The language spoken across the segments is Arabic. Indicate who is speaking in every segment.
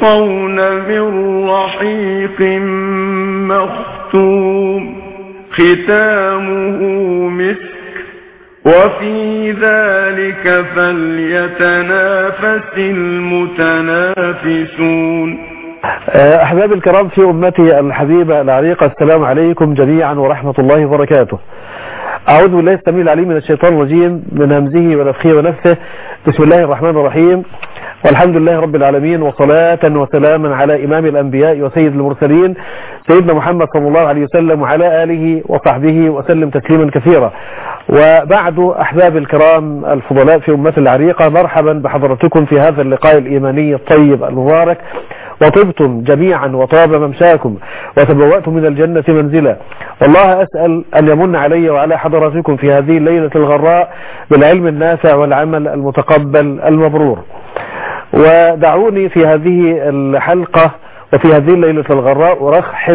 Speaker 1: يسقون من رحيق مختوم ختامه مسك وفي ذلك فليتنافس المتنافسون.
Speaker 2: أحباب الكرام في أمتي الحبيبة العريقة، السلام عليكم جميعا ورحمة الله وبركاته. أعوذ بالله السميع العليم من الشيطان الرجيم من همزه ونفخه ونفثه. بسم الله الرحمن الرحيم، والحمد لله رب العالمين، وصلاة وسلاما على إمام الأنبياء وسيد المرسلين سيدنا محمد صلى الله عليه وسلم وعلى آله وصحبه وسلم تسليما كثيرا. وبعد أحباب الكرام الفضلاء في أمتي العريقة، مرحبا بحضرتكم في هذا اللقاء الإيماني الطيب المبارك. وطبتم جميعا وطاب ممشاكم وتبوأتم من الجنة منزلا. والله أسأل أن يمن علي وعلى حضراتكم في هذه الليلة الغراء بالعلم النافع والعمل المتقبل المبرور. ودعوني في هذه الحلقة وفي هذه الليلة الغراء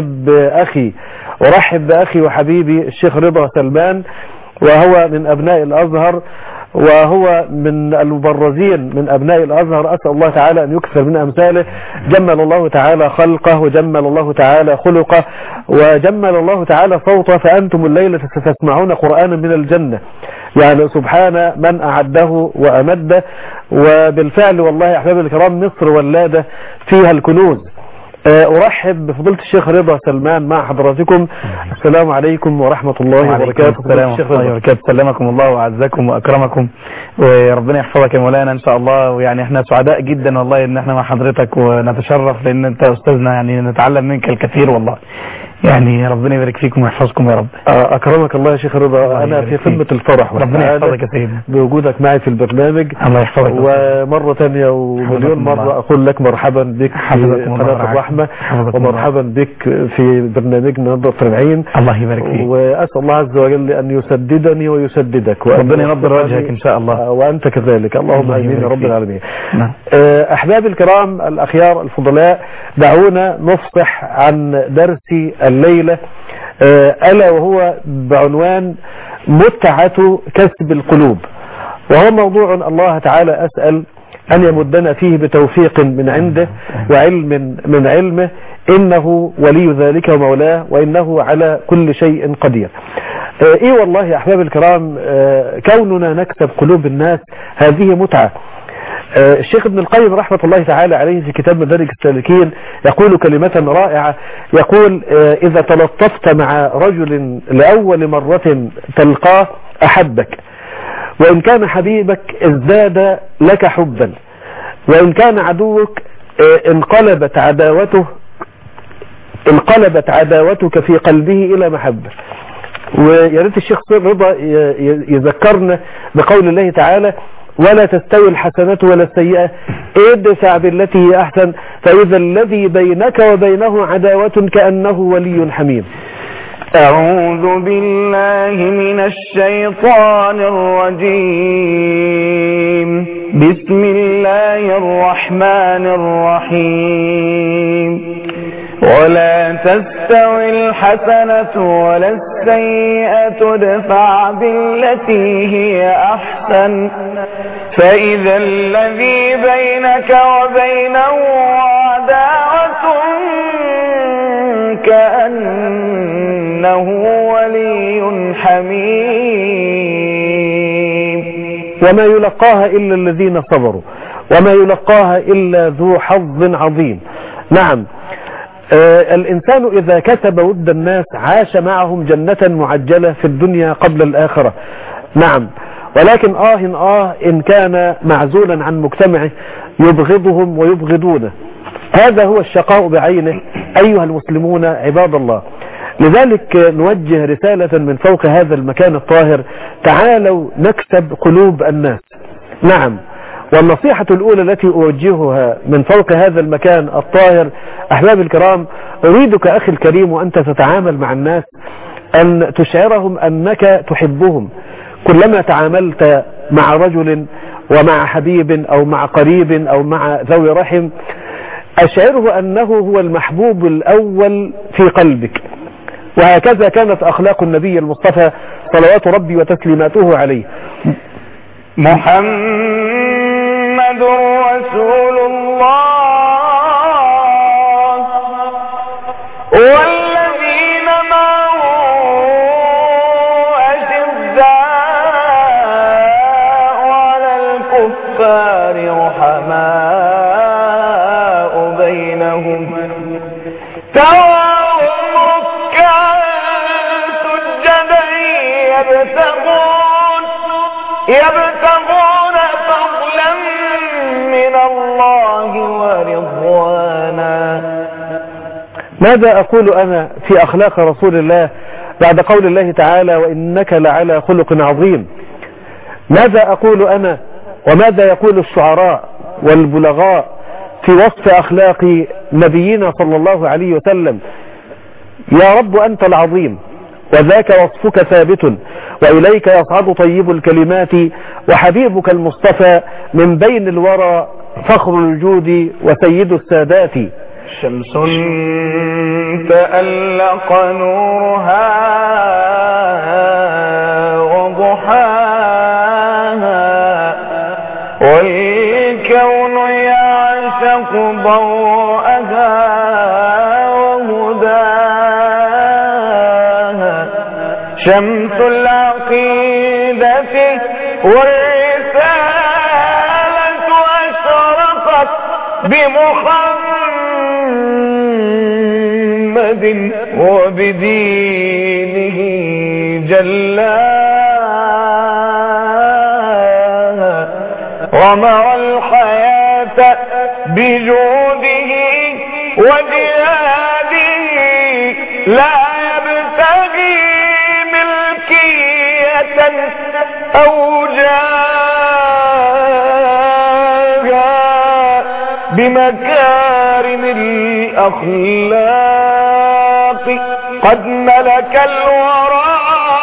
Speaker 2: أرحب بأخي وحبيبي الشيخ رضا سلمان، وهو من أبناء الأزهر، وهو من المبرزين من أبناء الأزهر. أسأل الله تعالى أن يكثر من أمثاله. جمل الله تعالى خلقه، وجمل الله تعالى خلقه، وجمل الله تعالى صوته، فأنتم الليلة ستسمعون قرآنا من الجنة، يعني سبحان من أعده وأمده. وبالفعل والله أحباب الكرام مصر ولادة فيها الكنوز. أرحب بفضيلة الشيخ رضا سلمان مع حضراتكم. السلام عليكم ورحمة الله وبركاته.
Speaker 3: السلام ورحمة الله وبركاته. سلمكم الله وعزكم وأكرمكم، وربنا يحفظك يا مولانا إن شاء الله. ويعني احنا سعداء جدا والله إن احنا مع حضرتك، ونتشرف لأن أنت أستاذنا، يعني نتعلم منك الكثير والله. يعني ربنا يبارك فيكم ويحفظكم يا رب.
Speaker 2: أكرمك الله يا شيخ رضا. أنا في قمة الفرح
Speaker 3: ربنا يحفظك يا سيدنا
Speaker 2: بوجودك معي في البرنامج.
Speaker 3: الله يحفظك.
Speaker 2: ومرة ثانية ومليون مرة أقول لك مرحبا بك في قناة الرحمة، ومرحبا بك في برنامجنا نظرة العين.
Speaker 3: الله يبارك فيك،
Speaker 2: وأسأل الله عز وجل أن يسددني ويسددك،
Speaker 3: ربنا ينظر وجهك إن شاء الله،
Speaker 2: وأنت كذلك، اللهم آمين يا رب العالمين. أحباب الكرام الأخيار الفضلاء، دعونا نفصح عن درس الليلة، ألا وهو بعنوان متعة كسب القلوب. وهو موضوع الله تعالى أسأل أن يمدنا فيه بتوفيق من عنده وعلم من علمه، إنه ولي ذلك ومولاه، وإنه على كل شيء قدير. إيه والله يا أحباب الكرام، كوننا نكسب قلوب الناس هذه متعة. الشيخ ابن القيم رحمة الله تعالى عليه في كتاب مدارج السالكين يقول كلمة رائعة، يقول: إذا تلطفت مع رجل لأول مرة تلقاه أحبك، وإن كان حبيبك ازداد لك حبا، وإن كان عدوك انقلبت عداوتك في قلبه إلى محبة. ويا ريت الشيخ رضا يذكرنا بقول الله تعالى: ولا تستوي الحسنة ولا السيئة ادفع بالتي هي أحسن فإذا الذي بينك وبينه عداوة كأنه ولي حميم.
Speaker 1: أعوذ بالله من الشيطان الرجيم. بسم الله الرحمن الرحيم. ولا تستوي الحسنة ولا السيئة ادفع بالتي هي أحسن فإذا الذي بينك وبينه عداوة كأنه ولي حميم.
Speaker 2: وما يلقاها إلا الذين صبروا وما يلقاها إلا ذو حظ عظيم. نعم، الإنسان إذا كسب ود الناس عاش معهم جنة معجلة في الدنيا قبل الآخرة. نعم، ولكن إن كان معزولا عن مجتمعه يبغضهم ويبغضونه. هذا هو الشقاء بعينه أيها المسلمون عباد الله. لذلك نوجه رسالة من فوق هذا المكان الطاهر: تعالوا نكسب قلوب الناس. نعم، والنصيحة الأولى التي أوجهها من فوق هذا المكان الطاهر أحباب الكرام، أريدك أخي الكريم وأنت تتعامل مع الناس أن تشعرهم أنك تحبهم. كلما تعاملت مع رجل ومع حبيب أو مع قريب أو مع ذوي رحم، أشعره أنه هو المحبوب الأول في قلبك. وهكذا كانت أخلاق النبي المصطفى صلوات ربي وتسليماته عليه.
Speaker 1: محمد رسول الله يبتغون فضلا من الله ورضوانا.
Speaker 2: ماذا أقول أنا في أخلاق رسول الله بعد قول الله تعالى وإنك لعلى خلق عظيم؟ ماذا أقول أنا وماذا يقول الشعراء والبلغاء في وصف أخلاق نبينا صلى الله عليه وسلم؟ يا رب أنت العظيم وذاك وصفك ثابت، وإليك يصعد طيب الكلمات، وحبيبك المصطفى من بين الورى فخر الجود وسيد السادات.
Speaker 1: شمس تألق نورها وضحاها، والكون يعشق ضوءها وهداها. شمس العقيدة والرسالة أشرقت بمحمد وبدينه جلاها. غمر الحياة بجوده وجهاده، لا يبتغي ملكية أو جاها، بمكارم الأخلاق قد ملك الورى،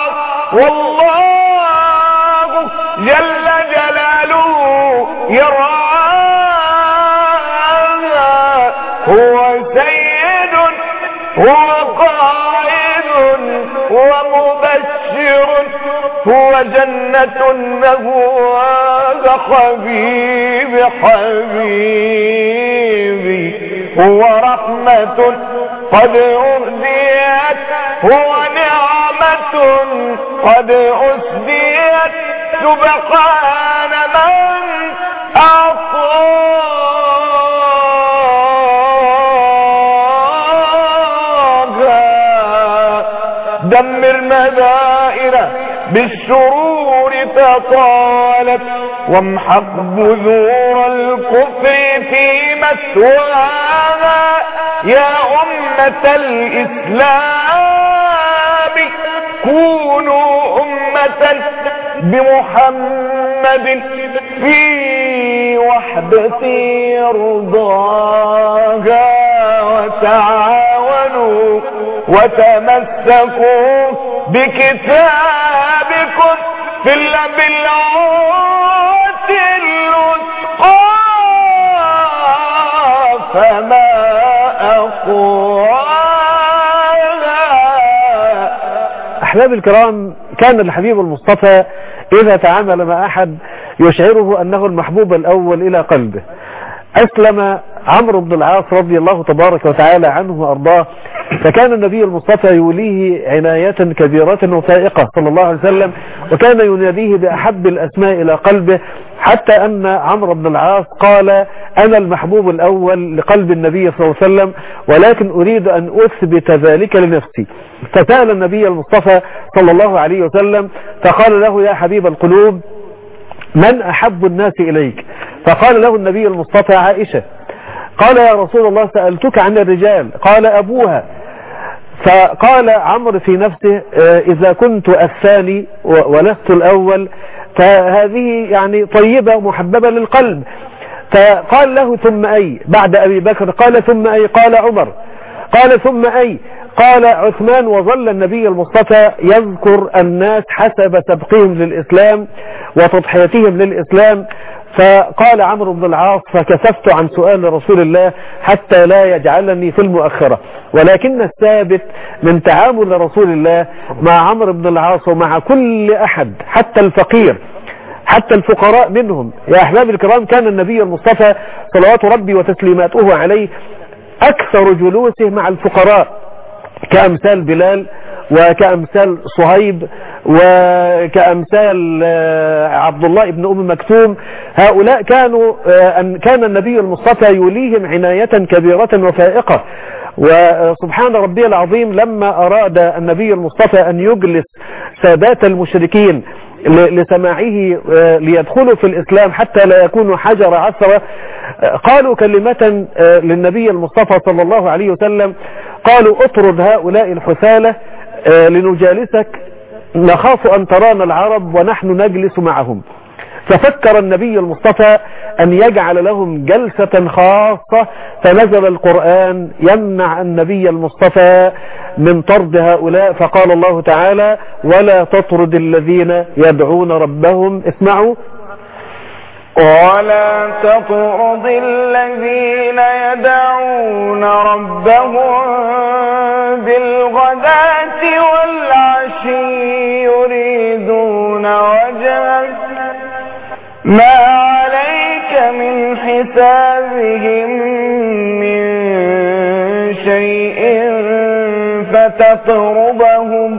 Speaker 1: والله جل جلاله يرعاها. هو سيد هو قائد ومبشر، هو جنة مهواها حبيب حبيبي، هو رحمة قد أهديت، هو نعمة قد أسديت، سبحان من أعطاها. دمر مدائن بالشرور تطالت، وامحق بذور الكفر في مسواها. يا أمة الإسلام كونوا أمة بمحمد في وحدة رضاها، وتعاونوا وتمسكوا بكتابكم في البلعات الوثقى، فما أقواها.
Speaker 2: أحباب الكرام، كان الحبيب المصطفى إذا تعامل مع أحد يشعره أنه المحبوب الأول إلى قلبه. أسلم عمرو بن العاص رضي الله تبارك وتعالى عنه وأرضاه، فكان النبي المصطفى يوليه عناية كبيرة وفائقة صلى الله عليه وسلم، وكان يناديه بأحب الأسماء إلى قلبه، حتى أن عمرو بن العاص قال أنا المحبوب الأول لقلب النبي صلى الله عليه وسلم، ولكن أريد أن أثبت ذلك لنفسي. فسأل النبي المصطفى صلى الله عليه وسلم فقال له يا حبيب القلوب من أحب الناس إليك؟ فقال له النبي المصطفى عائشة. قال يا رسول الله سألتك عن الرجال، قال أبوها. فقال عمرو في نفسه إذا كنت الثاني ولست الأول فهذه يعني طيبة محببة للقلب. فقال له ثم أي بعد أبي بكر؟ قال ثم أي؟ قال عمر. قال ثم أي؟ قال عثمان. وظل النبي المصطفى يذكر الناس حسب سبقهم للإسلام وتضحيتهم للإسلام. فقال عمرو بن العاص فكسفت عن سؤال رسول الله حتى لا يجعلني في المؤخرة. ولكن الثابت من تعامل رسول الله مع عمرو بن العاص ومع كل أحد حتى الفقير حتى الفقراء منهم، يا أحباب الكرام، كان النبي المصطفى صلوات ربي وتسليماته عليه أكثر جلوسه مع الفقراء، كأمثال بلال وكأمثال صهيب وكأمثال عبد الله بن أم مكتوم. هؤلاء كان النبي المصطفى يوليهم عناية كبيرة وفائقة. وسبحان ربي العظيم لما أراد النبي المصطفى أن يجلس السادات المشركين لسماعه ليدخلوا في الإسلام حتى لا يكونوا حجر عثرة، قالوا كلمة للنبي المصطفى صلى الله عليه وسلم، قالوا اطرد هؤلاء الحثالة لنجالسك، نخاف أن ترانا العرب ونحن نجلس معهم. ففكر النبي المصطفى أن يجعل لهم جلسة خاصة، فنزل القرآن يمنع النبي المصطفى من طرد هؤلاء، فقال الله تعالى: ولا تطرد الذين يدعون ربهم، اسمعوا،
Speaker 1: ولا تطرد الذين يدعون ربهم بالغداة والعشي يريدون وجهه ما عليك من حسابهم من شيء فتطردهم.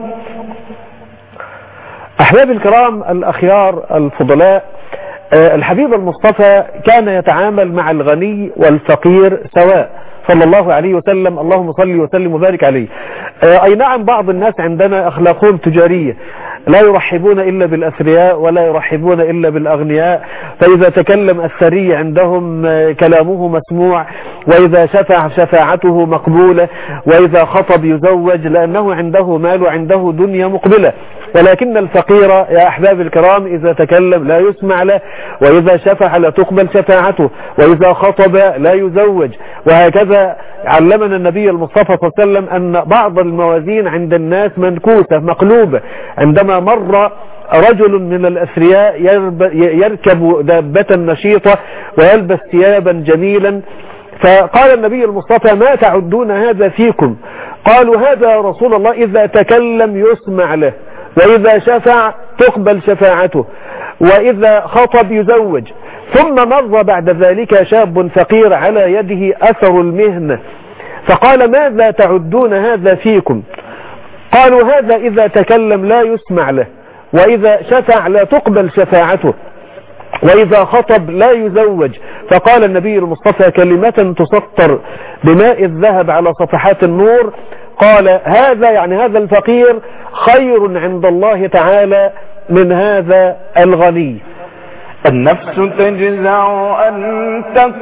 Speaker 2: أحباب الكرام الأخيار الفضلاء، الحبيب المصطفى كان يتعامل مع الغني والفقير سواء صلى الله عليه وسلم، اللهم صل وسلم وبارك عليه. أي نعم، بعض الناس عندنا أخلاقهم تجارية، لا يرحبون إلا بالأثرياء ولا يرحبون إلا بالأغنياء، فإذا تكلم الثري عندهم كلامه مسموع، وإذا شفع شفاعته مقبولة، وإذا خطب يزوج، لأنه عنده مال وعنده دنيا مقبلة. ولكن الفقير يا أحباب الكرام إذا تكلم لا يسمع له، وإذا شفع لا تقبل شفاعته، وإذا خطب لا يزوج. وهكذا علمنا النبي المصطفى صلى الله عليه وسلم أن بعض الموازين عند الناس منكوسة مقلوبة. عندما مر رجل من الأثرياء يركب دابة نشيطة ويلبس ثيابا جميلا، فقال النبي المصطفى: ما تعدون هذا فيكم؟ قالوا: هذا يا رسول الله إذا تكلم يسمع له، وإذا شفع تقبل شفاعته، وإذا خطب يزوج. ثم مر بعد ذلك شاب فقير على يده أثر المهنة، فقال: ماذا تعدون هذا فيكم؟ قالوا: هذا إذا تكلم لا يسمع له، وإذا شفع لا تقبل شفاعته، وإذا خطب لا يزوج. فقال النبي المصطفى كلمة تسطر بماء الذهب على صفحات النور، قال: هذا يعني هذا الفقير خير عند الله تعالى من هذا الغني.
Speaker 1: النفس تجزع أن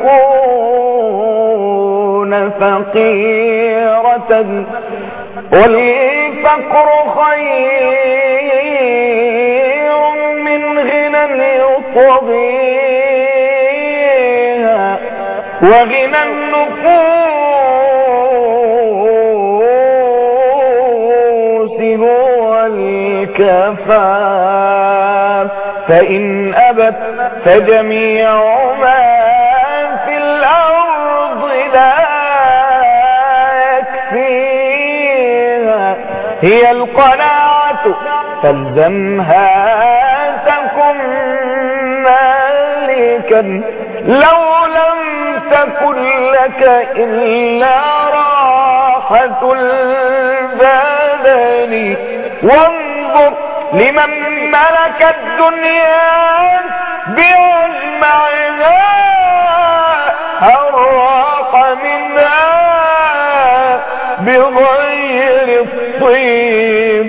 Speaker 1: تكون فقيرة، والفقر خير من غنى يطغيها، وغنى النفوس هو الكفاف، فإن أبت فجميع ما في الأرض لا يكفيها، هي القناعة فالزمها تكن مالكا، لو لم تكن لك إلا راحة البدن، وانظر لمن ملك الدنيا بأجمعها هراق منها بغير الطيب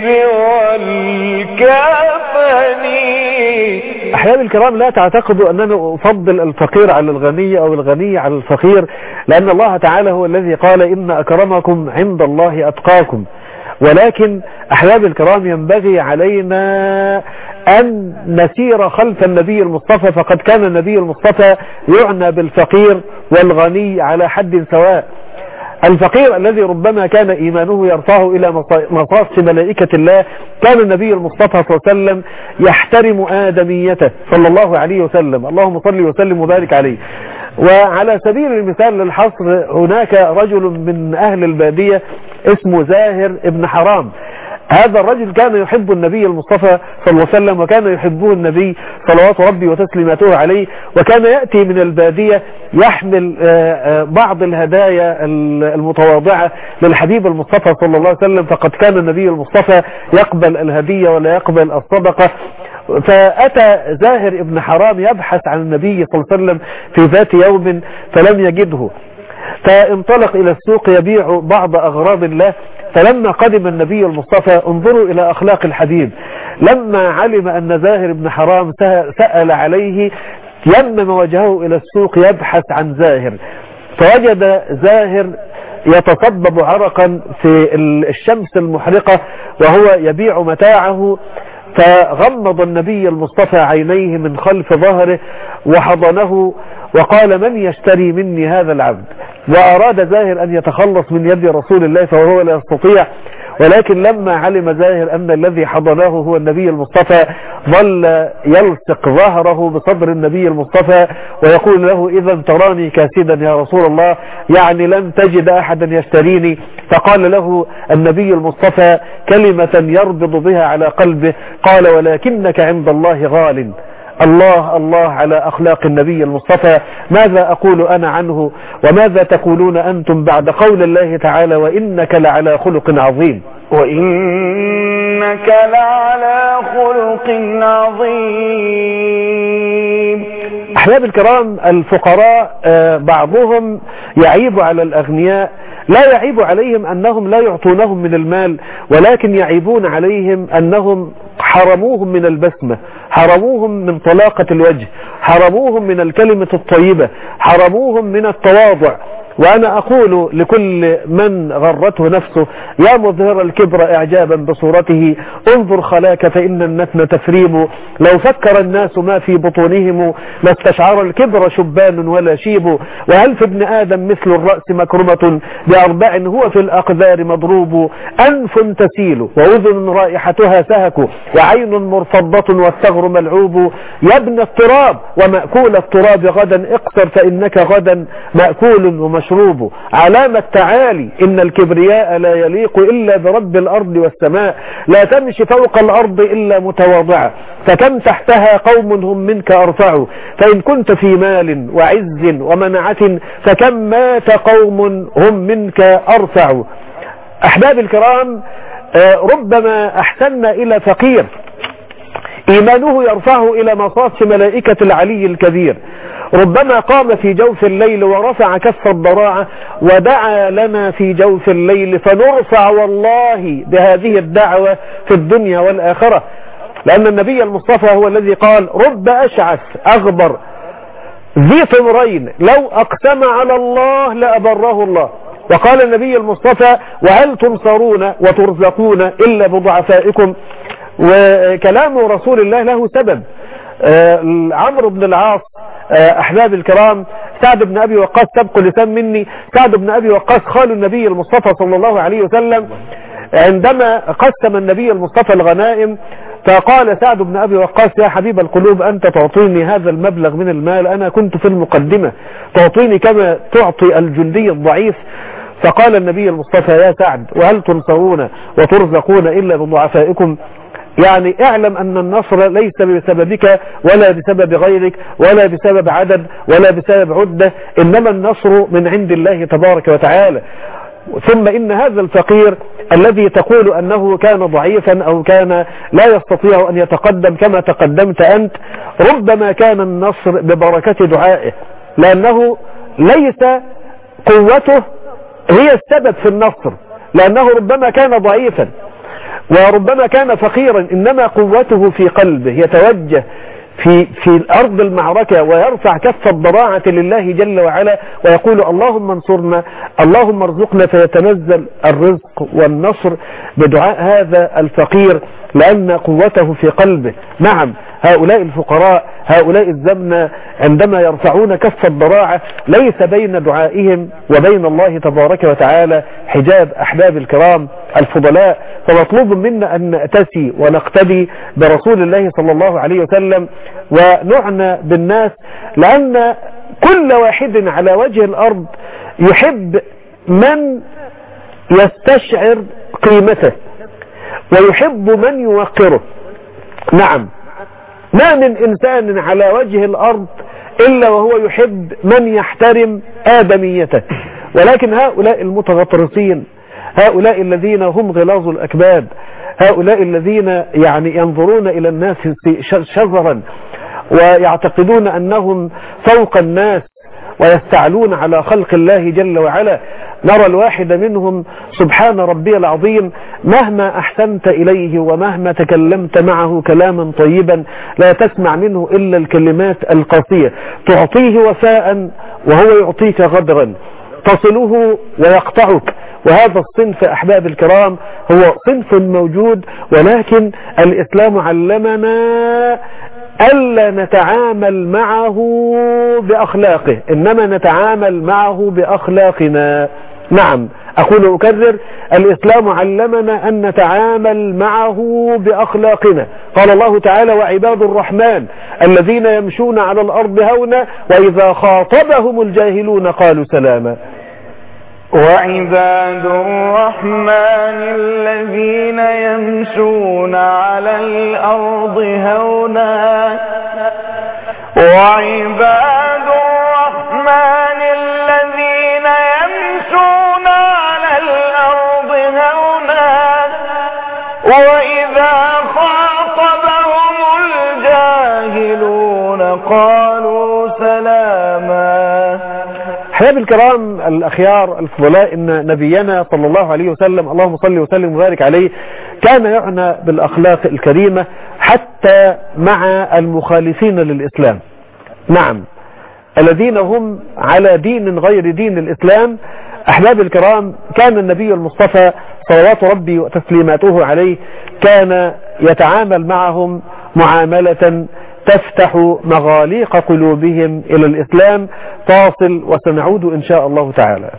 Speaker 1: والكفن.
Speaker 2: أحيانا الكرام لا تعتقدوا أننا أفضل الفقير على الغني أو الغني على الفقير، لأن الله تعالى هو الذي قال: إن أكرمكم عند الله أتقاكم. ولكن أحباب الكرام ينبغي علينا أن نسير خلف النبي المصطفى، فقد كان النبي المصطفى يعنى بالفقير والغني على حد سواء. الفقير الذي ربما كان إيمانه يرفعه إلى مصاف ملائكة الله، كان النبي المصطفى صلى الله عليه وسلم يحترم آدميته صلى الله عليه وسلم، اللهم صل وسلم وبارك عليه. وعلى سبيل المثال للحصر، هناك رجل من أهل البادية اسمه زاهر ابن حرام. هذا الرجل كان يحب النبي المصطفى صلى الله عليه وسلم، وكان يحبه النبي صلوات ربي وتسليماته عليه، وكان يأتي من البادية يحمل بعض الهدايا المتواضعة للحبيب المصطفى صلى الله عليه وسلم، فقد كان النبي المصطفى يقبل الهدية ولا يقبل الصدقة. فأتى زاهر ابن حرام يبحث عن النبي صلى الله عليه وسلم في ذات يوم فلم يجده، فانطلق إلى السوق يبيع بعض أغراض الله. فلما قدم النبي المصطفى، انظروا إلى أخلاق الحبيب، لما علم أن زاهر بن حرام سأل عليه يمم وجهه إلى السوق يبحث عن زاهر، فوجد زاهر يتصبب عرقا في الشمس المحرقة وهو يبيع متاعه. فغمض النبي المصطفى عينيه من خلف ظهره وحضنه وقال: من يشتري مني هذا العبد؟ وأراد زاهر أن يتخلص من يد رسول الله فهو لا يستطيع، ولكن لما علم زاهر أن الذي حضنه هو النبي المصطفى ظل يلصق ظهره بصدر النبي المصطفى ويقول له: إذا تراني كاسدا يا رسول الله، يعني لن تجد أحدا يشتريني. فقال له النبي المصطفى كلمة يربض بها على قلبه، قال: ولكنك عند الله غال. الله الله على أخلاق النبي المصطفى. ماذا أقول أنا عنه وماذا تقولون أنتم بعد قول الله تعالى: وإنك لعلى خلق عظيم؟
Speaker 1: وإنك لعلى خلق عظيم.
Speaker 2: أحباب الكرام، الفقراء بعضهم يعيب على الأغنياء، لا يعيب عليهم أنهم لا يعطونهم من المال، ولكن يعيبون عليهم أنهم حرموهم من البسمة، حرموهم من طلاقة الوجه، حرموهم من الكلمة الطيبة، حرموهم من التواضع. وأنا أقول لكل من غرته نفسه: يا مظهر الكبر إعجابا بصورته، انظر خلاك فإن النتن تفريم. لو فكر الناس ما في بطونهم لاستشعر الكبر شبان ولا شيب. وهل في ابن آدم مثل الرأس مكرمة بأربع هو في الأقدار مضروب. أنف تسيل وأذن رائحتها سهك وعين مرفضة والثغر ملعوب. يا ابن التراب ومأكول التراب غدا اقصر فإنك غدا مأكول ومشروب. علامة تعالي إن الكبرياء لا يليق إلا برب الأرض والسماء. لا تمشي فوق الأرض إلا متواضعة، فكم تحتها قوم هم منك أرفع. فإن كنت في مال وعز ومنعة فكم مات قوم هم منك أرفع. أحباب الكرام، ربما أحسننا إلى فقير إيمانه يرفعه إلى مصاف ملائكة العلي الكبير، ربما قام في جوف الليل ورفع كف الضراعة ودعا لنا في جوف الليل فنرفع والله بهذه الدعوة في الدنيا والآخرة. لأن النبي المصطفى هو الذي قال: رب أشعث أغبر ذي طمرين لو أقسم على الله لأبره الله. وقال النبي المصطفى: وهل تنصرون وترزقون إلا بضعفائكم. وكلام رسول الله له سبب. عمرو بن العاص، أحباب الكرام، سعد بن أبي وقاص سبق لسان مني، سعد بن أبي وقاص خال النبي المصطفى صلى الله عليه وسلم، عندما قسم النبي المصطفى الغنائم فقال سعد بن أبي وقاص: يا حبيب القلوب، أنت تعطيني هذا المبلغ من المال، أنا كنت في المقدمة، تعطيني كما تعطي الجندي الضعيف. فقال النبي المصطفى: يا سعد، وهل تنصرون وترزقون إلا بضعفائكم؟ يعني اعلم أن النصر ليس بسببك ولا بسبب غيرك ولا بسبب عدد ولا بسبب عدة، إنما النصر من عند الله تبارك وتعالى. ثم إن هذا الفقير الذي تقول أنه كان ضعيفا أو كان لا يستطيع أن يتقدم كما تقدمت أنت، ربما كان النصر ببركة دعائه، لأنه ليس قوته هي السبب في النصر، لأنه ربما كان ضعيفا وربما كان فقيرا، إنما قوته في قلبه، يتوجه في الأرض المعركة ويرفع كف الضراعة لله جل وعلا ويقول: اللهم انصرنا، اللهم ارزقنا، فيتنزل الرزق والنصر بدعاء هذا الفقير لأن قوته في قلبه. نعم، هؤلاء الفقراء، هؤلاء الزمنة، عندما يرفعون كف الضراعة ليس بين دعائهم وبين الله تبارك وتعالى حجاب. أحباب الكرام الفضلاء، فمطلوب منا أن نأتسي ونقتدي برسول الله صلى الله عليه وسلم ونعنى بالناس، لأن كل واحد على وجه الأرض يحب من يستشعر قيمته ويحب من يوقره. نعم، ما من إنسان على وجه الأرض إلا وهو يحب من يحترم آدميته، ولكن هؤلاء المتغطرسين، هؤلاء الذين هم غلاظ الأكباد، هؤلاء الذين يعني ينظرون إلى الناس شزرا ويعتقدون أنهم فوق الناس ويستعلون على خلق الله جل وعلا. نرى الواحد منهم سبحان ربي العظيم مهما أحسنت إليه ومهما تكلمت معه كلاما طيبا لا تسمع منه إلا الكلمات القاسية، تعطيه وفاء وهو يعطيك غدرا، تصله ويقطعك. وهذا الصنف أحباب الكرام هو صنف موجود، ولكن الإسلام علمنا ألا نتعامل معه بأخلاقه، إنما نتعامل معه بأخلاقنا. نعم، أقول أكرر، الإسلام علمنا أن نتعامل معه بأخلاقنا. قال الله تعالى: وعباد الرحمن الذين يمشون على الأرض هونا وإذا خاطبهم الجاهلون قالوا سلاما.
Speaker 1: وعباد الرحمن الذين يمشون على الأرض هونا وعباد الرحمن الذين يمشون على الأرض هونا وإذا خاطبهم الجاهلون قالوا سلاما.
Speaker 2: أحباب الكرام الأخيار الفضلاء، إن نبينا صلى الله عليه وسلم اللهم صل وسلم وبارك عليه كان يعنى بالأخلاق الكريمة حتى مع المخالفين للإسلام. نعم، الذين هم على دين غير دين الإسلام. أحباب الكرام، كان النبي المصطفى صلوات ربي وتسليماته عليه كان يتعامل معهم معاملة تفتح مغاليق قلوبهم إلى الإسلام. فاصل وسنعود إن شاء الله تعالى.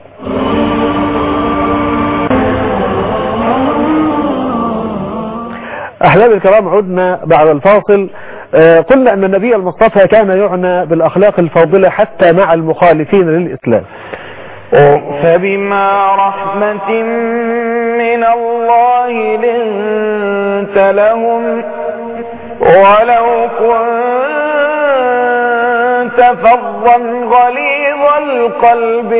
Speaker 2: أحباب الكرام، عدنا بعد الفاصل. قلنا أن النبي المصطفى كان يعنى بالأخلاق الفاضلة حتى مع المخالفين للإسلام.
Speaker 1: فبما رحمة من الله لنت لهم ولو كنت فظا غليظ القلب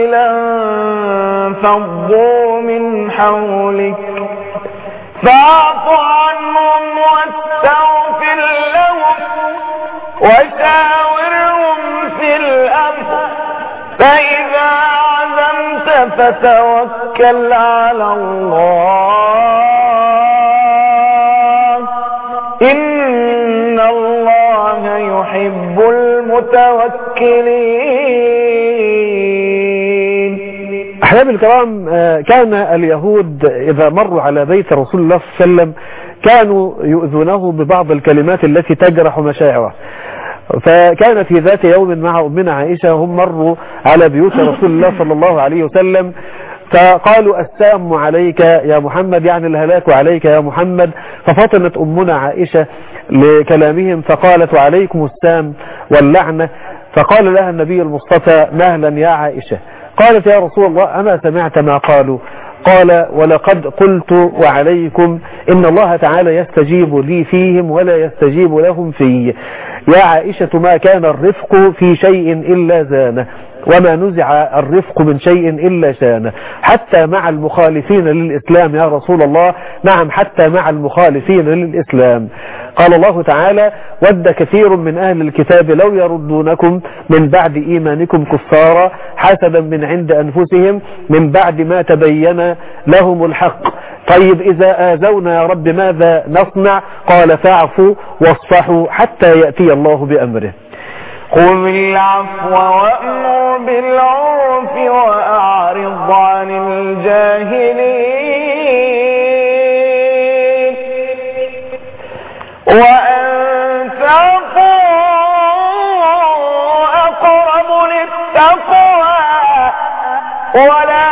Speaker 1: لانفضوا من حولك فاعف عنهم واستغفر لهم وشاورهم في الأمر فإذا عزمت فتوكل على الله إن الله يحب المتوكلين.
Speaker 2: أحباب الكرام، كان اليهود إذا مروا على بيت رسول الله صلى الله عليه وسلم كانوا يؤذونه ببعض الكلمات التي تجرح مشاعره. فكان في ذات يوم مع أمنا عائشة هم مروا على بيوت رسول الله صلى الله عليه وسلم فقالوا السام عليك يا محمد، يعني الهلاك عليك يا محمد. ففطنت أمنا عائشة لكلامهم فقالت وعليكم السام واللعنة. فقال لها النبي المصطفى مهلا يا عائشة. قالت يا رسول الله أما سمعت ما قالوا؟ قال ولقد قلت وعليكم إن الله تعالى يستجيب لي فيهم ولا يستجيب لهم في. يا عائشة ما كان الرفق في شيء إلا زانه وما نزع الرفق من شيء إلا شانه، حتى مع المخالفين للإسلام يا رسول الله. نعم، حتى مع المخالفين للإسلام. قال الله تعالى ود كثير من أهل الكتاب لو يردونكم من بعد إيمانكم كفارا حسدا من عند أنفسهم من بعد ما تبين لهم الحق. طيب إذا آذونا يا رب ماذا نصنع؟ قال فاعفوا واصفحوا حتى يأتي الله بأمره.
Speaker 1: خذ العفو وأمر بالعرف وأعرض عن الجاهلين وأن تعفوا أقرب للتقوى ولا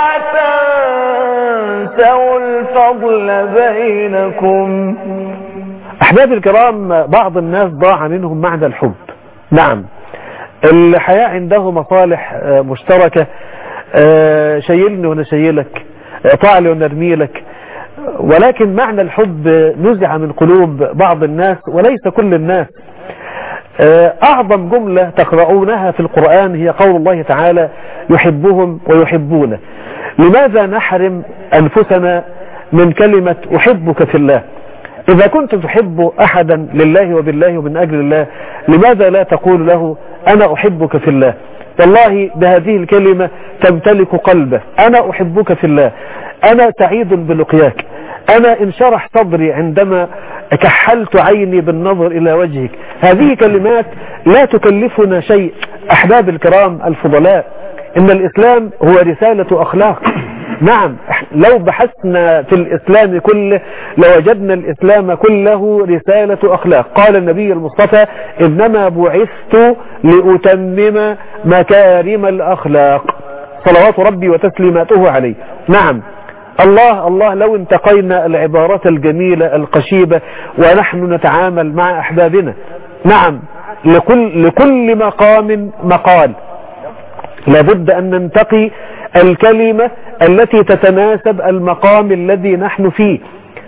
Speaker 1: تنسوا الفضل بينكم.
Speaker 2: أحباب الكرام، بعض الناس ضاع منهم معنى الحب. نعم، الحياة عنده مصالح مشتركة، شيلني وانا شيلك، اقطع لي وانا ارمي لك، ولكن معنى الحب نزع من قلوب بعض الناس وليس كل الناس. أعظم جملة تقرؤونها في القرآن هي قول الله تعالى يحبهم ويحبونه. لماذا نحرم أنفسنا من كلمة أحبك في الله؟ إذا كنت تحب أحدا لله وبالله ومن أجل الله، لماذا لا تقول له أنا أحبك في الله؟ والله بهذه الكلمة تمتلك قلبه. أنا أحبك في الله، أنا سعيد بلقياك، أنا انشرح صدري عندما كحلت عيني بالنظر إلى وجهك. هذه كلمات لا تكلفنا شيء. أحباب الكرام الفضلاء، إن الإسلام هو رسالة أخلاق. نعم، لو بحثنا في الإسلام كله لوجدنا الإسلام كله رسالة أخلاق. قال النبي المصطفى: إنما بعثت لأتمم مكارم الأخلاق، صلوات ربي وتسليماته عليه. نعم، الله لو انتقينا العبارات الجميلة القشيبة ونحن نتعامل مع أحبابنا. نعم، لكل مقام مقال، لابد أن ننتقي الكلمة التي تتناسب المقام الذي نحن فيه.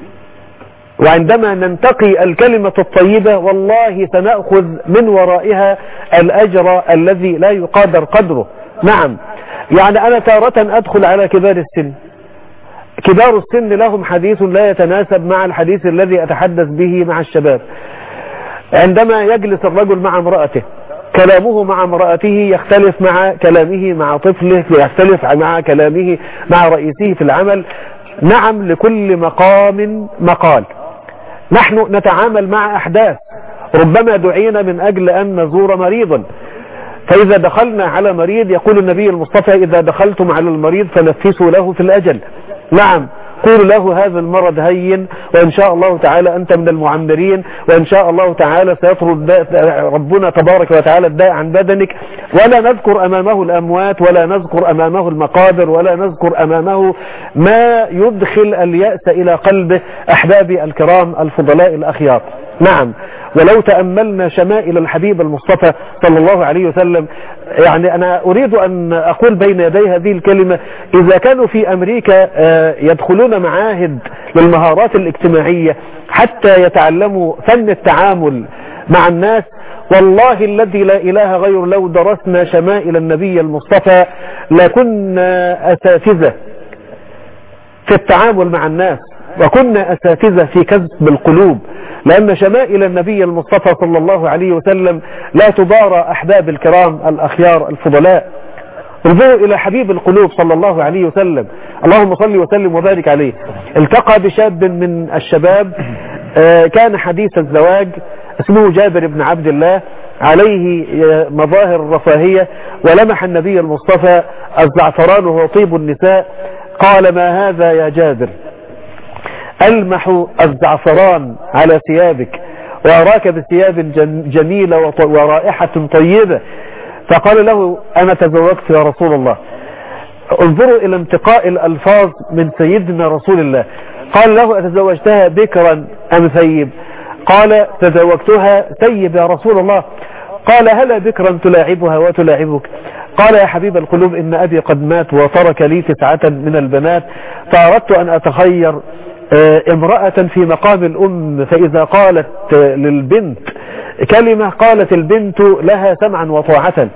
Speaker 2: وعندما ننتقي الكلمة الطيبة والله سنأخذ من ورائها الأجر الذي لا يقادر قدره. نعم، يعني أنا تارة أدخل على كبار السن، كبار السن لهم حديث لا يتناسب مع الحديث الذي أتحدث به مع الشباب. عندما يجلس الرجل مع امرأته كلامه مع امرأته يختلف مع كلامه مع طفله، يختلف مع كلامه مع رئيسه في العمل. نعم، لكل مقام مقال. نحن نتعامل مع أحداث، ربما دعينا من أجل أن نزور مريضا، فإذا دخلنا على مريض يقول النبي المصطفى: إذا دخلتم على المريض فنفسوا له في الأجل. نعم، قولوا له هذا المرض هين، وإن شاء الله تعالى أنت من المعمرين، وإن شاء الله تعالى سيطرد ربنا تبارك وتعالى الداء عن بدنك. ولا نذكر أمامه الأموات، ولا نذكر أمامه المقابر، ولا نذكر أمامه ما يدخل اليأس إلى قلبه. أحبابي الكرام الفضلاء الأخيار، نعم، ولو تأملنا شمائل الحبيب المصطفى صلى الله عليه وسلم، يعني أنا أريد أن أقول بين يدي هذه الكلمة: إذا كانوا في أمريكا يدخلون معاهد للمهارات الاجتماعية حتى يتعلموا فن التعامل مع الناس، والله الذي لا إله غير لو درسنا شمائل النبي المصطفى لكنا أساتذة في التعامل مع الناس، وكنا أساتذة في كسب القلوب، لأن شمائل النبي المصطفى صلى الله عليه وسلم لا تبارى. أحباب الكرام الأخيار الفضلاء، انظروا إلى حبيب القلوب صلى الله عليه وسلم، اللهم صل وسلم وبارك عليه. التقى بشاب من الشباب كان حديث الزواج، اسمه جابر بن عبد الله، عليه مظاهر الرفاهية، ولمح النبي المصطفى الزعفران وهو طيب النساء. قال: ما هذا يا جابر؟ ألمح الزعفران على ثيابك وأراك بثياب جميلة ورائحة طيبة. فقال له: أنا تزوجت يا رسول الله. انظروا إلى انتقاء الألفاظ من سيدنا رسول الله. قال له: أتزوجتها بكرا أم ثيب؟ قال: تزوجتها ثيب يا رسول الله. قال: هلا بكرا تلاعبها وتلاعبك؟ قال: يا حبيب القلوب، إن أبي قد مات وترك لي 9 من البنات، فأردت أن أتخير امرأة في مقام الأم، فإذا قالت للبنت كلمة قالت البنت لها سمعا وطاعة،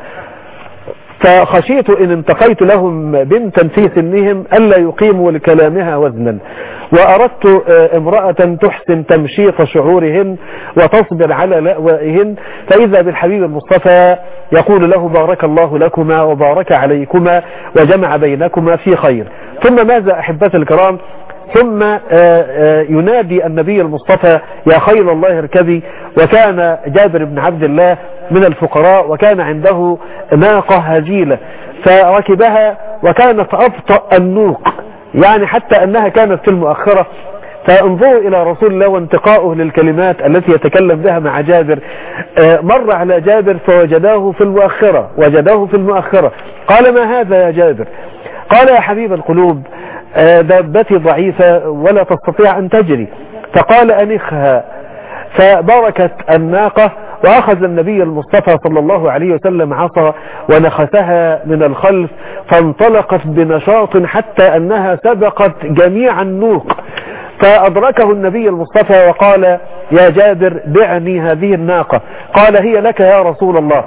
Speaker 2: فخشيت إن انتقيت لهم بنتا في سنهم ألا يقيموا لكلامها وزنا، وأردت امرأة تحسن تمشيط شعورهن وتصبر على لأوائهن. فإذا بالحبيب المصطفى يقول له: بارك الله لكما وبارك عليكما وجمع بينكما في خير. ثم ماذا أحبتي الكرام؟ ثم ينادي النبي المصطفى: يا خيل الله اركبي. وكان جابر بن عبد الله من الفقراء، وكان عنده ناقة هجيلة فركبها، وكانت أبطأ النوق، يعني حتى أنها كانت في المؤخرة. فانظروا إلى رسول الله وانتقاؤه للكلمات التي يتكلم بها مع جابر. مر على جابر فوجداه في المؤخرة. قال: ما هذا يا جابر؟ قال: يا حبيب القلوب، دابتي ضعيفة ولا تستطيع أن تجري. فقال: أنخها. فبركت الناقة، وأخذ النبي المصطفى صلى الله عليه وسلم عصا ونخسها من الخلف، فانطلقت بنشاط حتى أنها سبقت جميع النوق. فأدركه النبي المصطفى وقال: يا جابر، بعني هذه الناقة. قال: هي لك يا رسول الله.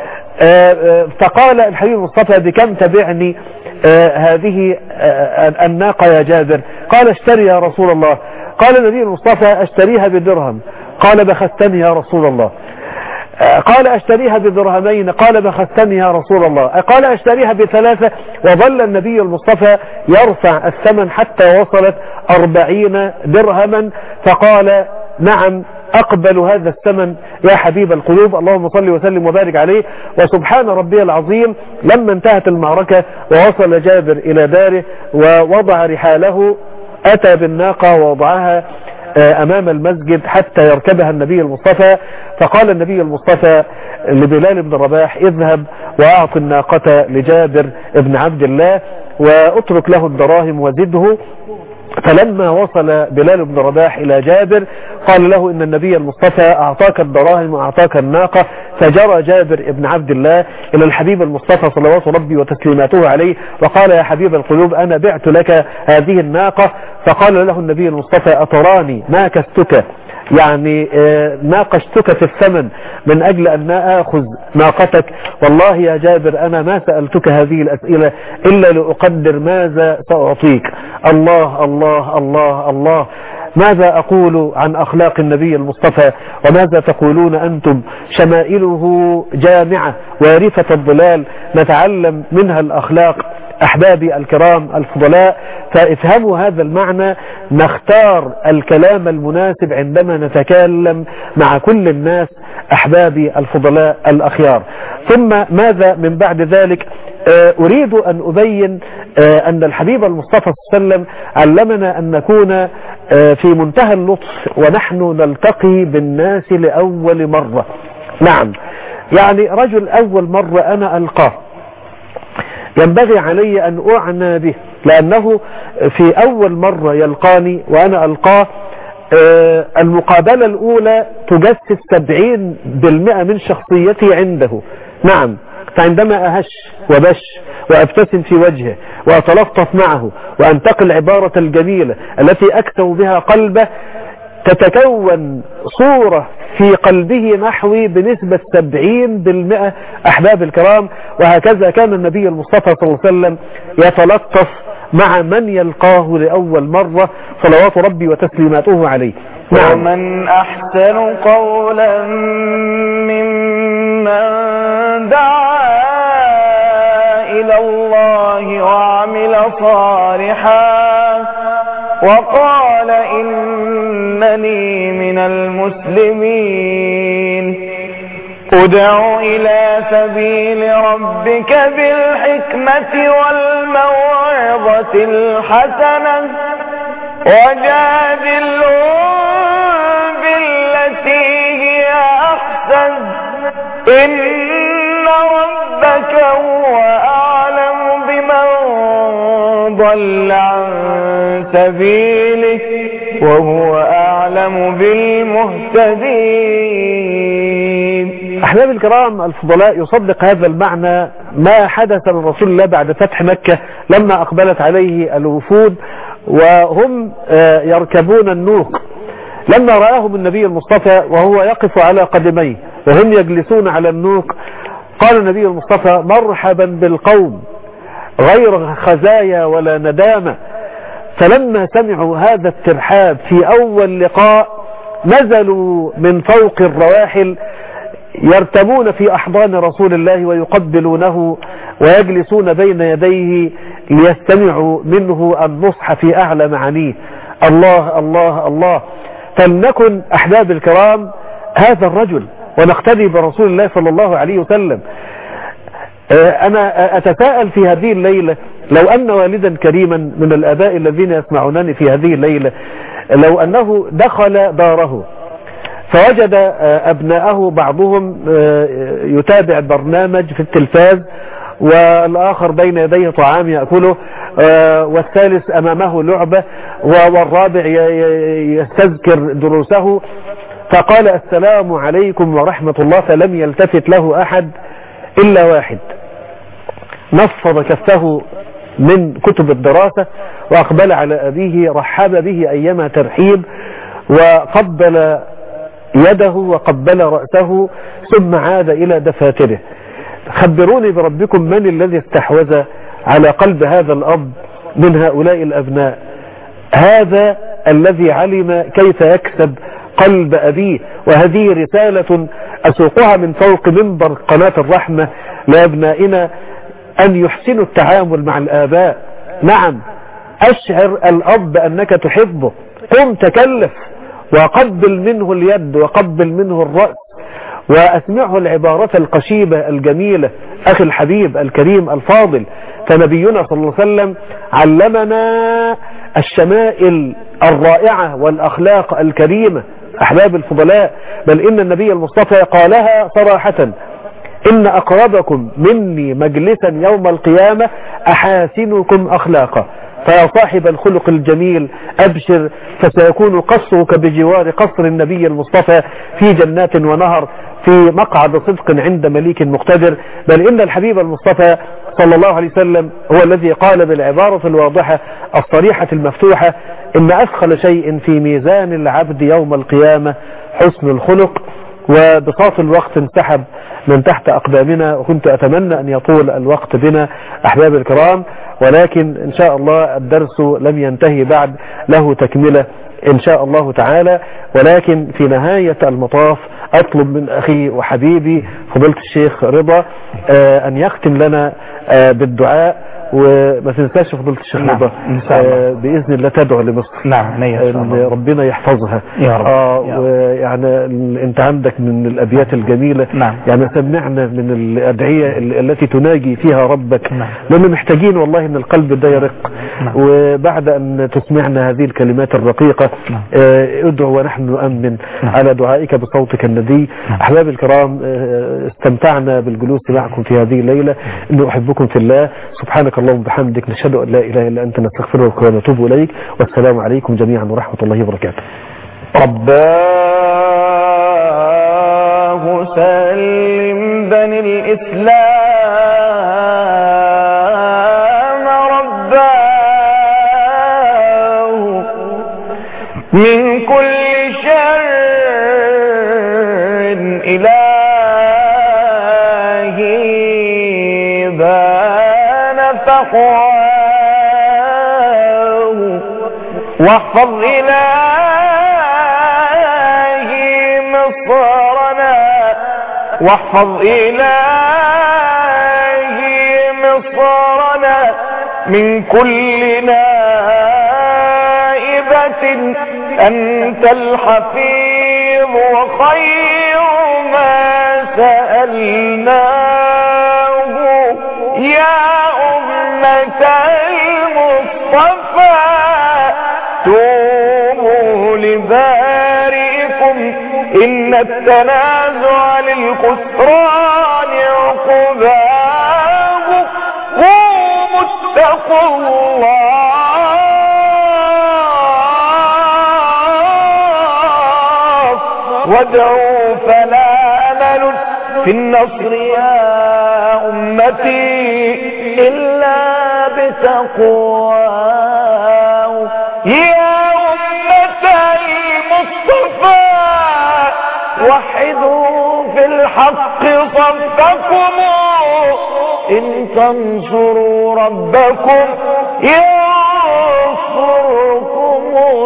Speaker 2: فقال الحبيب المصطفى: بكم تبعني هذه الناقة يا جابر؟ قال: اشتري يا رسول الله. قال النبي المصطفى: اشتريها بدرهم. قال: بخستني يا رسول الله. قال اشتريها بدرهمين، قال بخستني يا رسول الله، قال اشتريها ب3، وظل النبي المصطفى يرفع الثمن حتى وصلت 40 درهما، فقال نعم أقبل هذا الثمن يا حبيب القلوب، اللهم صل وسلم وبارك عليه. وسبحان ربي العظيم، لما انتهت المعركة ووصل جابر إلى داره ووضع رحاله، أتى بالناقة ووضعها أمام المسجد حتى يركبها النبي المصطفى، فقال النبي المصطفى لبلال بن رباح اذهب وأعط الناقة لجابر بن عبد الله واترك له الدراهم وزده. فلما وصل بلال بن رباح إلى جابر قال له إن النبي المصطفى أعطاك الدراهم وأعطاك الناقة، فجرى جابر بن عبد الله إلى الحبيب المصطفى صلوات ربي وتسليماته عليه وقال يا حبيب القلوب أنا بعت لك هذه الناقة. فقال له النبي المصطفى أتراني ما كستك، يعني ناقشتك في الثمن من أجل أن آخذ ناقتك؟ والله يا جابر أنا ما سألتك هذه الأسئلة إلا لأقدر ماذا سأعطيك. الله الله الله الله، ماذا أقول عن أخلاق النبي المصطفى وماذا تقولون أنتم؟ شمائله جامعة وارفة الظلال نتعلم منها الأخلاق. أحبابي الكرام الفضلاء، فافهموا هذا المعنى، نختار الكلام المناسب عندما نتكلم مع كل الناس أحبابي الفضلاء الأخيار. ثم ماذا من بعد ذلك؟ أريد أن أبين أن الحبيب المصطفى صلى الله عليه وسلم علمنا أن نكون في منتهى اللطف ونحن نلتقي بالناس لأول مرة. نعم، يعني رجل أول مرة أنا ألقاه ينبغي علي أن أعنى به، لأنه في أول مرة يلقاني وأنا ألقاه المقابلة الأولى تجسد 70% من شخصيتي عنده. نعم، فعندما أهش وبش وأبتسم في وجهه وأتلطف معه وأنتقل العبارة الجميلة التي أكتب بها قلبه، تتكون صورة في قلبه نحوي بنسبة 70% أحباب الكرام. وهكذا كان النبي المصطفى صلى الله عليه وسلم يتلطف مع من يلقاه لأول مرة صلوات ربي وتسليماته عليه.
Speaker 1: نعم. ومن أحسن قولا ممن دعا إلى الله وعمل صالحا وقال إنني من المسلمين. ادع إلى سبيل ربك بالحكمة والموعظة الحسنة وجادلهم بالتي هي أحسن إن ربك هو أعلم بمن ضل عن سبيله وهو أعلم بالمهتدين.
Speaker 2: أحباب الكرام الفضلاء، يصدق هذا المعنى ما حدث لرسول الله بعد فتح مكة لما أقبلت عليه الوفود وهم يركبون النوق. لما رآهم النبي المصطفى وهو يقف على قدميه وهم يجلسون على النوق قال النبي المصطفى مرحبا بالقوم غير خزايا ولا ندامة. فلما سمعوا هذا الترحاب في أول لقاء نزلوا من فوق الرواحل يرتمون في أحضان رسول الله ويقبلونه ويجلسون بين يديه ليستمعوا منه النصح في أعلى معانيه. الله الله الله، فلنكن أحباب الكرام هذا الرجل ونقتدي برسول الله صلى الله عليه وسلم. أنا أتساءل في هذه الليلة لو أن والدا كريما من الآباء الذين يسمعونني في هذه الليلة لو أنه دخل داره فوجد أبناءه بعضهم يتابع برنامج في التلفاز والآخر بين يديه طعام يأكله والثالث أمامه لعبة والرابع يستذكر دروسه، فقال السلام عليكم ورحمة الله، فلم يلتفت له أحد إلا واحد نفض كفه من كتب الدراسة وأقبل على أبيه رحب به أيما ترحيب وقبل يده وقبل رأسه ثم عاد إلى دفاتره. خبروني بربكم من الذي استحوذ على قلب هذا الأب من هؤلاء الأبناء؟ هذا الذي علم كيف يكسب قلب أبيه. وهذه رسالة أسوقها من فوق منبر قناة الرحمة لأبنائنا أن يحسنوا التعامل مع الآباء. نعم، أشعر الأب أنك تحبه، قم تكلف وقبل منه اليد وقبل منه الرأس وأسمعه العبارة القشيبة الجميلة. أخي الحبيب الكريم الفاضل، فنبينا صلى الله عليه وسلم علمنا الشمائل الرائعة والأخلاق الكريمة أحباب الفضلاء، بل إن النبي المصطفى قالها صراحة: إن أقربكم مني مجلسا يوم القيامة أحاسنكم أخلاقا. فيا صاحب الخلق الجميل أبشر، فسيكون قصرك بجوار قصر النبي المصطفى في جنات ونهر، في مقعد صدق عند مليك مقتدر. بل إن الحبيب المصطفى صلى الله عليه وسلم هو الذي قال بالعبارة الواضحة الصريحة المفتوحة: إن أثقل شيء في ميزان العبد يوم القيامة حسن الخلق. وبساط الوقت انسحب من تحت أقدامنا، وكنت أتمنى أن يطول الوقت بنا أحباب الكرام، ولكن إن شاء الله الدرس لم ينتهي بعد، له تكملة إن شاء الله تعالى. ولكن في نهاية المطاف أطلب من أخي وحبيبي فضيلة الشيخ رضا أن يختم لنا بالدعاء. وما تنساش فضيلة الشيخ رضا بإذن الله تدعو لمصر.
Speaker 3: نعم،
Speaker 2: ربنا يحفظها
Speaker 3: يا رب.
Speaker 2: ويعني انت عندك من الأبيات الجميلة.
Speaker 3: نعم.
Speaker 2: يعني سمعنا من الأدعية التي تناجي فيها ربك.
Speaker 3: نعم.
Speaker 2: لأننا محتاجين والله ان القلب ده يرق.
Speaker 3: نعم.
Speaker 2: وبعد أن تسمعنا هذه الكلمات الرقيقة ادعو ونحن نؤمن على دعائك بصوتك الندي. أحباب الكرام، استمتعنا بالجلوس معكم في هذه الليلة. إنه أحبكم في الله. سبحانك اللهم وبحمدك، نشهد أن لا إله إلا أنت، نستغفرك ونتوب إليك. والسلام عليكم جميعا ورحمة الله وبركاته.
Speaker 1: رباه سلم بني الإسلام، رباه من كل شر إلهي بان تقواه، واحفظ إلهي مصرنا، واحفظ إلهي مصرنا من كل نائبة. أنت الحفيظ وخير ما سألناه، يا أمة المصطفى توبوا لبارئكم، إن التنازع للخسران عقباه. قوموا اتقوا الله وادعوا فلا أمل في النصر يا أمتي إلا بتقواه. يا أمة المصطفى وحدوا في الحق صفكم، إن تنصروا ربكم ينصركم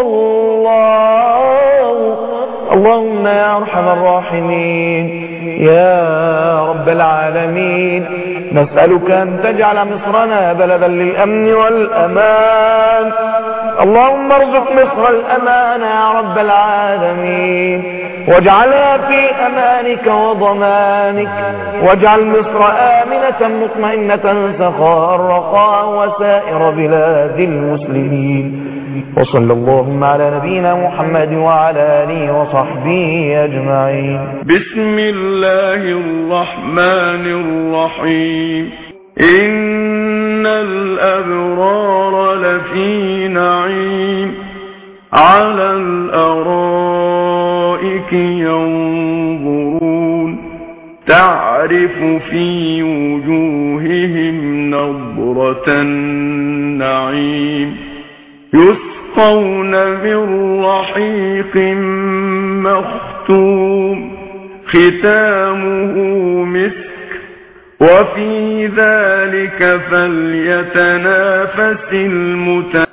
Speaker 1: الله. اللهم يا أرحم الراحمين يا رب العالمين، نسألك أن تجعل مصرنا بلدا للأمن والأمان. اللهم ارزق مصر الأمان يا رب العالمين، واجعلها في أمانك وضمانك، واجعل مصر آمنة مطمئنة سخاء رخاء وسائر بلاد المسلمين. وصلى اللهم على نبينا محمد وعلى آله وصحبه أجمعين.
Speaker 4: بسم الله الرحمن الرحيم. إن الأبرار لفي نعيم، على الأرائك ينظرون، تعرف في وجوههم نضرة النعيم، يسقون من رحيق مختوم، ختامه مسك، وفي ذلك فليتنافس المتنافسون.